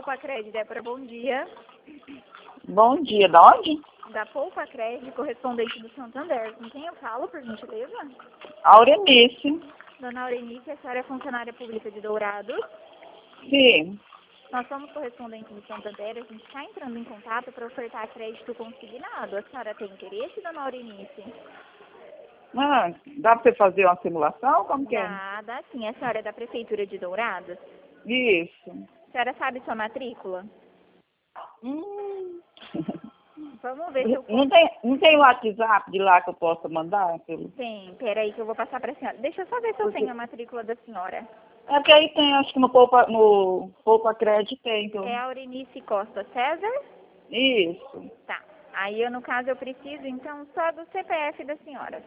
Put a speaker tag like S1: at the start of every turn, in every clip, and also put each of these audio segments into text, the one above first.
S1: Poupa Crédito, Débora, bom dia.
S2: Bom dia, de onde?
S1: Da Poupa Crédito, correspondente do Santander. Com quem eu falo, por gentileza?
S2: Aurenice.
S1: Dona Aurenice, a senhora é funcionária pública de Dourados.
S2: Sim.
S1: Nós somos correspondentes do Santander, a gente está entrando em contato para ofertar crédito consignado. A senhora tem interesse, Dona Aurenice?
S2: Ah, dá pra você fazer uma simulação? Como que é?
S1: Dá sim. A senhora é da Prefeitura de Dourados?
S2: Isso.
S1: A senhora sabe sua matrícula?
S2: Hum.
S1: Vamos ver se eu...
S2: Não tem WhatsApp de lá que eu possa mandar?
S1: Tem, peraí que eu vou passar para a senhora. Deixa eu só ver se eu tenho a matrícula da senhora.
S2: É que aí tem, acho que no Poupa Crédito tem. Então.
S1: É a Aurenice Costa César?
S2: Isso.
S1: Tá. Aí, no caso, eu preciso, então, só do CPF da senhora.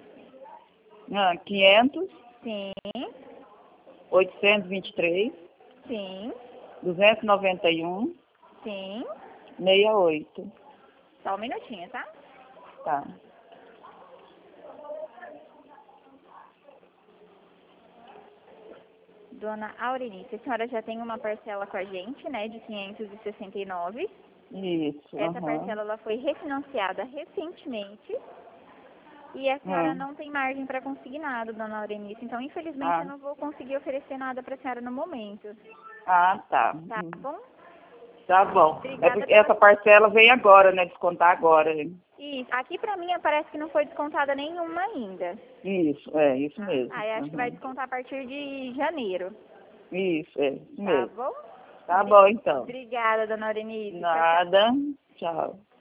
S2: 500,
S1: Sim,
S2: 823,
S1: sim,
S2: 291,
S1: sim.
S2: 68.
S1: Só um minutinho, tá?
S2: Tá.
S1: Dona Aurenice, a senhora já tem uma parcela com a gente, né, de 569.
S2: Isso.
S1: Essa parcela ela foi refinanciada recentemente. E a senhora não tem margem para consignado, Dona Aurenice. Então, infelizmente, eu não vou conseguir oferecer nada para a senhora no momento.
S2: Ah, tá.
S1: Tá bom?
S2: Tá bom.
S1: Obrigada
S2: É porque essa parcela vem agora, né? Descontar agora.
S1: Isso. Aqui pra mim parece que não foi descontada nenhuma ainda.
S2: Isso mesmo.
S1: Aí acho que vai descontar a partir de janeiro.
S2: Isso mesmo.
S1: Tá bom?
S2: Tá bom, então.
S1: Obrigada, Dona Aurenice.
S2: Nada. Tchau.